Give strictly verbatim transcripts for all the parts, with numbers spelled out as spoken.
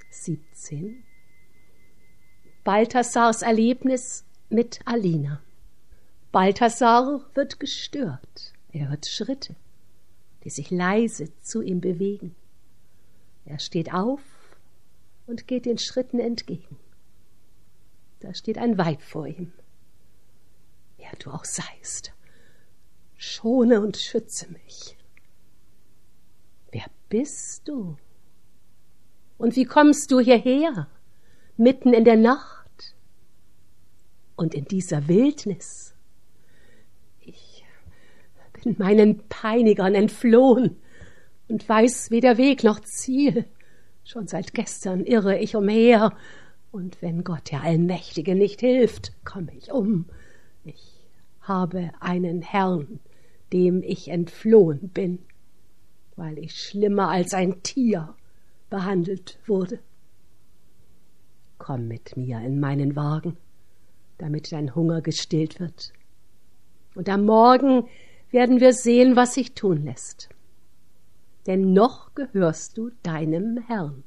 siebzehn. Balthasars Erlebnis mit Alina. Balthasar wird gestört. Er hört Schritte, die sich leise zu ihm bewegen. Er steht auf und geht den Schritten entgegen. Da steht ein Weib vor ihm. Wer du auch seist, schone und schütze mich. Wer bist du? Und wie kommst du hierher, mitten in der Nacht und in dieser Wildnis? Ich bin meinen Peinigern entflohen und weiß weder Weg noch Ziel. Schon seit gestern irre ich umher, und wenn Gott der Allmächtige nicht hilft, komme ich um. Ich habe einen Herrn, dem ich entflohen bin, weil ich schlimmer als ein Tier behandelt wurde. Komm mit mir in meinen Wagen, damit dein Hunger gestillt wird. Und am Morgen werden wir sehen, was sich tun lässt. Denn noch gehörst du deinem Herrn.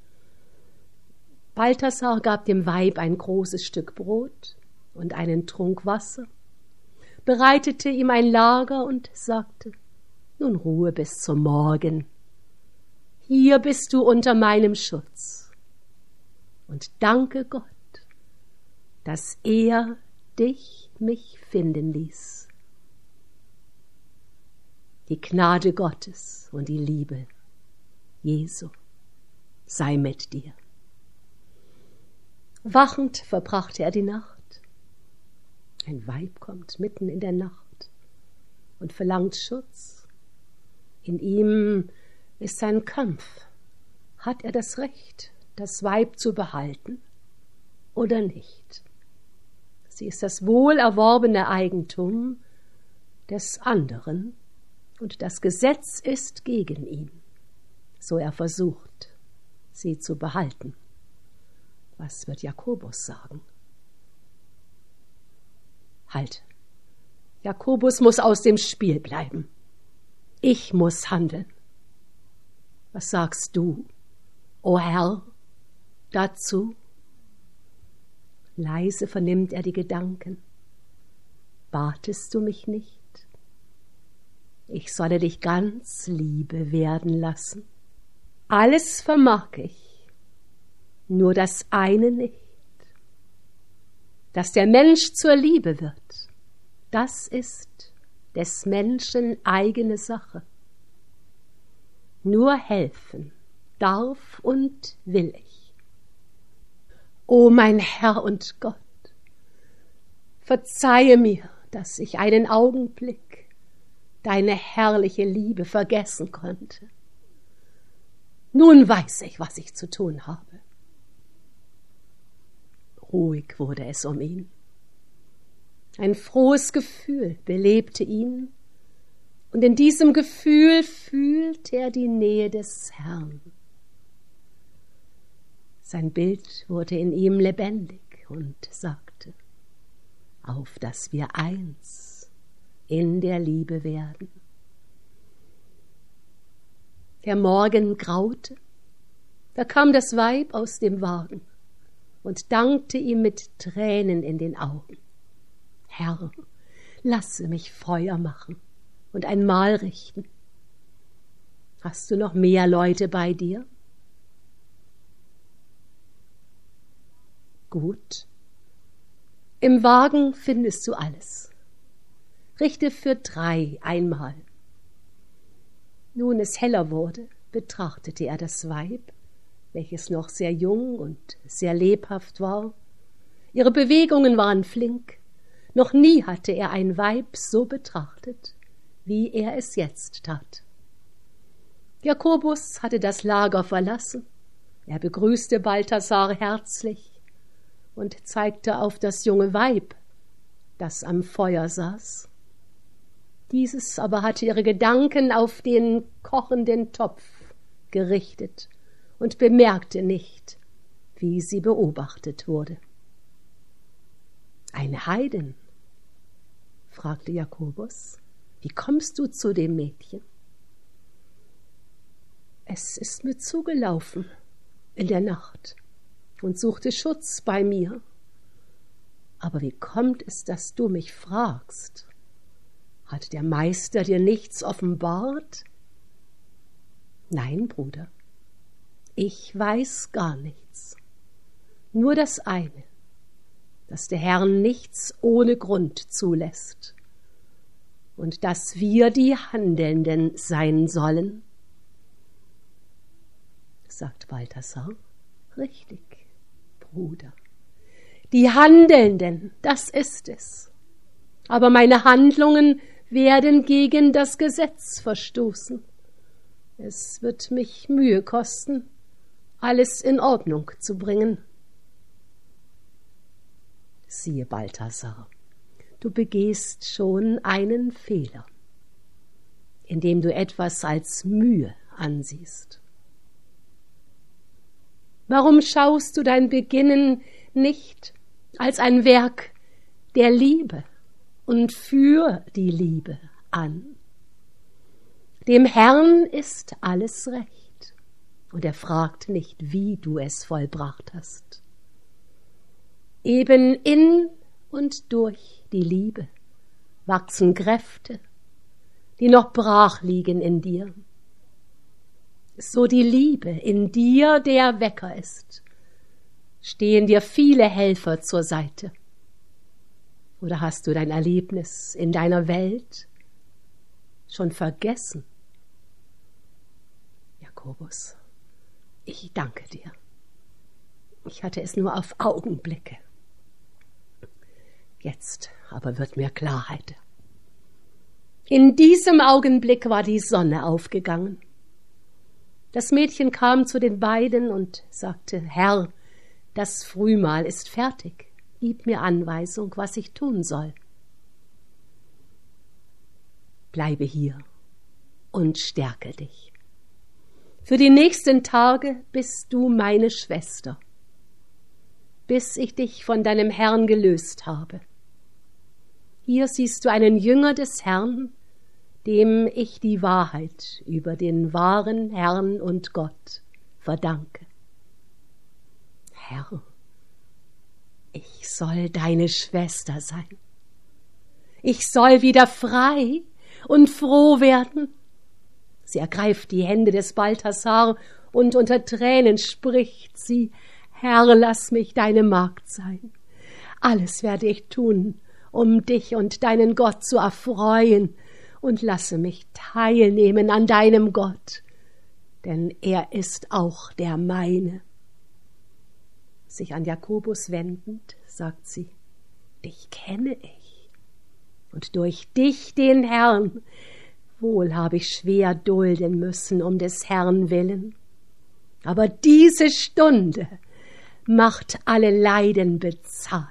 Balthasar gab dem Weib ein großes Stück Brot und einen Trunk Wasser, bereitete ihm ein Lager und sagte: Nun ruhe bis zum Morgen. Hier bist du unter meinem Schutz. Und danke Gott, dass er dich mich finden ließ. Die Gnade Gottes und die Liebe Jesu sei mit dir. Wachend verbrachte er die Nacht. Ein Weib kommt mitten in der Nacht und verlangt Schutz. In ihm ist ein Kampf. Hat er das Recht, das Weib zu behalten oder nicht? Sie ist das wohlerworbene Eigentum des anderen, und das Gesetz ist gegen ihn, so er versucht, sie zu behalten. Was wird Jakobus sagen? Halt! Jakobus muss aus dem Spiel bleiben. Ich muss handeln. Was sagst du, o Herr, dazu? Leise vernimmt er die Gedanken. Batest du mich nicht? Ich solle dich ganz Liebe werden lassen. Alles vermag ich, nur das eine nicht. Dass der Mensch zur Liebe wird, das ist des Menschen eigene Sache. Nur helfen darf und will ich. O mein Herr und Gott, verzeihe mir, dass ich einen Augenblick deine herrliche Liebe vergessen konnte. Nun weiß ich, was ich zu tun habe. Ruhig wurde es um ihn. Ein frohes Gefühl belebte ihn, und in diesem Gefühl fühlte er die Nähe des Herrn. Sein Bild wurde in ihm lebendig und sagte: Auf dass wir eins in der Liebe werden. Der Morgen graute, da kam das Weib aus dem Wagen und dankte ihm mit Tränen in den Augen. Herr, lasse mich Feuer machen und ein Mahl richten. Hast du noch mehr Leute bei dir? Gut. Im Wagen findest du alles. Richte für drei einmal. Nun es heller wurde, betrachtete er das Weib, welches noch sehr jung und sehr lebhaft war. Ihre Bewegungen waren flink. Noch nie hatte er ein Weib so betrachtet, wie er es jetzt tat. Jakobus hatte das Lager verlassen. Er begrüßte Balthasar herzlich und zeigte auf das junge Weib, das am Feuer saß. Dieses aber hatte ihre Gedanken auf den kochenden Topf gerichtet und bemerkte nicht, wie sie beobachtet wurde. »Eine Heidin?« fragte Jakobus. »Wie kommst du zu dem Mädchen?« »Es ist mir zugelaufen«, in der Nacht und suchte Schutz bei mir. Aber wie kommt es, dass du mich fragst? Hat der Meister dir nichts offenbart? Nein, Bruder, ich weiß gar nichts. Nur das eine, dass der Herr nichts ohne Grund zulässt und dass wir die Handelnden sein sollen. Sagt Balthasar, richtig, Bruder. Die Handelnden, das ist es. Aber meine Handlungen werden gegen das Gesetz verstoßen. Es wird mich Mühe kosten, alles in Ordnung zu bringen. Siehe, Balthasar, du begehst schon einen Fehler, indem du etwas als Mühe ansiehst. Warum schaust du dein Beginnen nicht als ein Werk der Liebe und für die Liebe an? Dem Herrn ist alles recht, und er fragt nicht, wie du es vollbracht hast. Eben in und durch die Liebe wachsen Kräfte, die noch brach liegen in dir. So die Liebe in dir der Wecker ist, stehen dir viele Helfer zur Seite. Oder hast du dein Erlebnis in deiner Welt schon vergessen? Jakobus, ich danke dir. Ich hatte es nur auf Augenblicke. Jetzt aber wird mir Klarheit. In diesem Augenblick war die Sonne aufgegangen. Das Mädchen kam zu den beiden und sagte, Herr, das Frühmahl ist fertig. Gib mir Anweisung, was ich tun soll. Bleibe hier und stärke dich. Für die nächsten Tage bist du meine Schwester, bis ich dich von deinem Herrn gelöst habe. Hier siehst du einen Jünger des Herrn, dem ich die Wahrheit über den wahren Herrn und Gott verdanke. Herr, ich soll deine Schwester sein. Ich soll wieder frei und froh werden. Sie ergreift die Hände des Balthasar und unter Tränen spricht sie, Herr, lass mich deine Magd sein. Alles werde ich tun, um dich und deinen Gott zu erfreuen, und lasse mich teilnehmen an deinem Gott, denn er ist auch der meine. Sich an Jakobus wendend, sagt sie, dich kenne ich, und durch dich, den Herrn, wohl habe ich schwer dulden müssen um des Herrn willen. Aber diese Stunde macht alle Leiden bezahlt.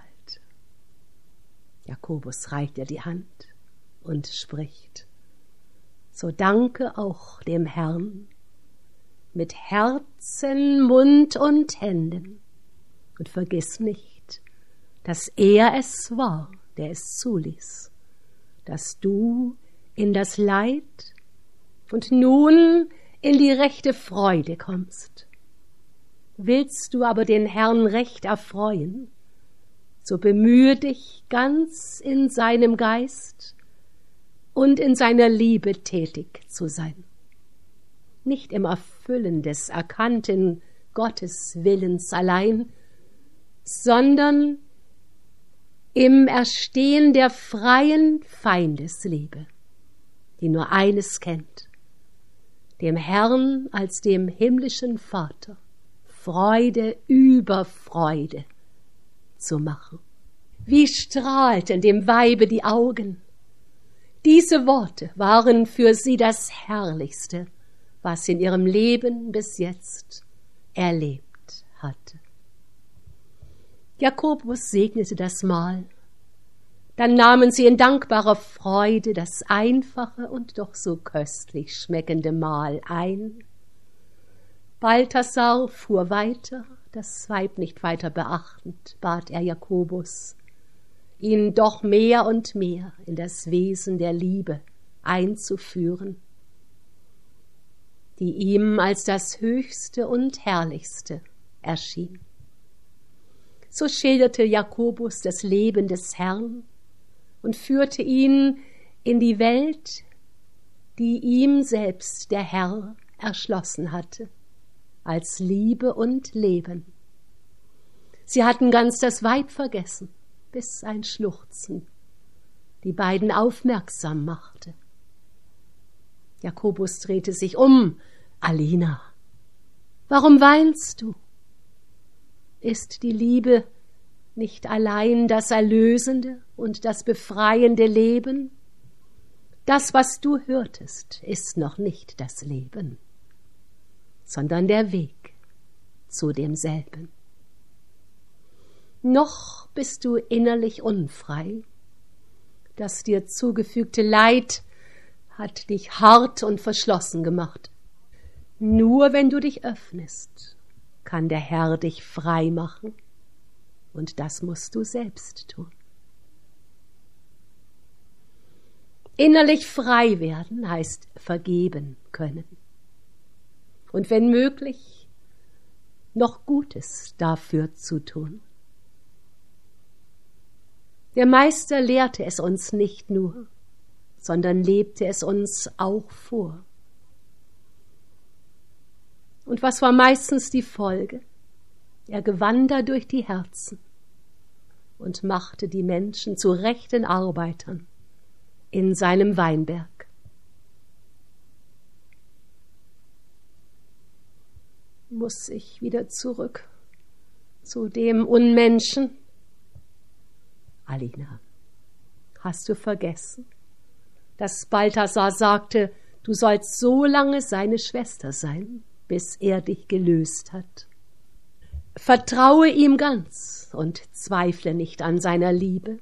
Jakobus reicht ihr die Hand und spricht, so danke auch dem Herrn mit Herzen, Mund und Händen und vergiss nicht, dass er es war, der es zuließ, dass du in das Leid und nun in die rechte Freude kommst. Willst du aber den Herrn recht erfreuen, so bemühe dich ganz in seinem Geist und in seiner Liebe tätig zu sein. Nicht im Erfüllen des erkannten Gotteswillens allein, sondern im Erstehen der freien Feindesliebe, die nur eines kennt, dem Herrn als dem himmlischen Vater Freude über Freude zu machen. Wie strahlten dem Weibe die Augen! Diese Worte waren für sie das Herrlichste, was sie in ihrem Leben bis jetzt erlebt hatte. Jakobus segnete das Mahl. Dann nahmen sie in dankbarer Freude das einfache und doch so köstlich schmeckende Mahl ein. Balthasar fuhr weiter, das Weib nicht weiter beachtend, bat er Jakobus, ihn doch mehr und mehr in das Wesen der Liebe einzuführen, die ihm als das Höchste und Herrlichste erschien. So schilderte Jakobus das Leben des Herrn und führte ihn in die Welt, die ihm selbst der Herr erschlossen hatte, als Liebe und Leben. Sie hatten ganz das Weib vergessen, bis ein Schluchzen die beiden aufmerksam machte. Jakobus drehte sich um. Alina, warum weinst du? Ist die Liebe nicht allein das erlösende und das befreiende Leben? Das, was du hörtest, ist noch nicht das Leben, sondern der Weg zu demselben. Noch bist du innerlich unfrei. Das dir zugefügte Leid hat dich hart und verschlossen gemacht. Nur wenn du dich öffnest, kann der Herr dich frei machen, und das musst du selbst tun. Innerlich frei werden heißt vergeben können. Und wenn möglich, noch Gutes dafür zu tun. Der Meister lehrte es uns nicht nur, sondern lebte es uns auch vor. Und was war meistens die Folge? Er gewann dadurch die Herzen und machte die Menschen zu rechten Arbeitern in seinem Weinberg. Muss ich wieder zurück zu dem Unmenschen? Alina, hast du vergessen, dass Balthasar sagte, du sollst so lange seine Schwester sein, bis er dich gelöst hat? Vertraue ihm ganz und zweifle nicht an seiner Liebe.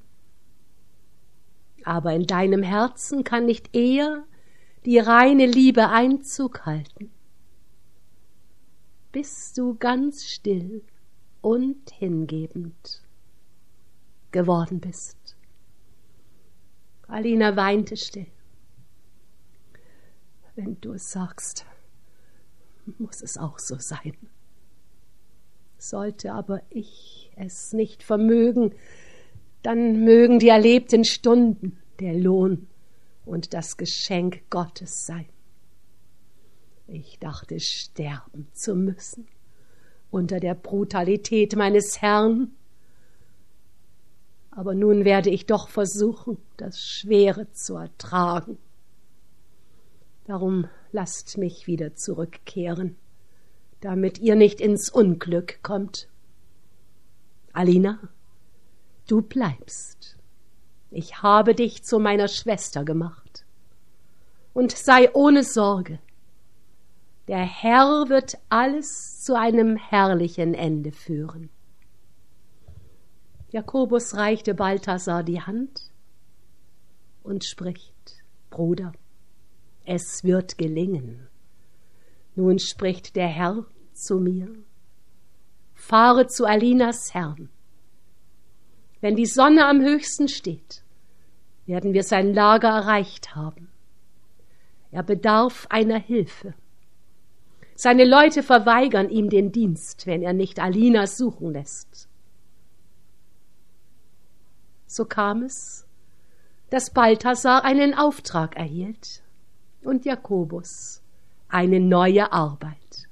Aber in deinem Herzen kann nicht eher die reine Liebe Einzug halten. Bist du ganz still und hingebend geworden bist. Alina weinte still. Wenn du es sagst, muss es auch so sein. Sollte aber ich es nicht vermögen, dann mögen die erlebten Stunden der Lohn und das Geschenk Gottes sein. Ich dachte, sterben zu müssen unter der Brutalität meines Herrn, aber nun werde ich doch versuchen, das Schwere zu ertragen. Darum lasst mich wieder zurückkehren, damit ihr nicht ins Unglück kommt. Alina, du bleibst. Ich habe dich zu meiner Schwester gemacht. Und sei ohne Sorge. Der Herr wird alles zu einem herrlichen Ende führen. Jakobus reichte Balthasar die Hand und spricht, Bruder, es wird gelingen. Nun spricht der Herr zu mir, fahre zu Alinas Herrn. Wenn die Sonne am höchsten steht, werden wir sein Lager erreicht haben. Er bedarf einer Hilfe. Seine Leute verweigern ihm den Dienst, wenn er nicht Alina suchen lässt. So kam es, dass Balthasar einen Auftrag erhielt und Jakobus eine neue Arbeit.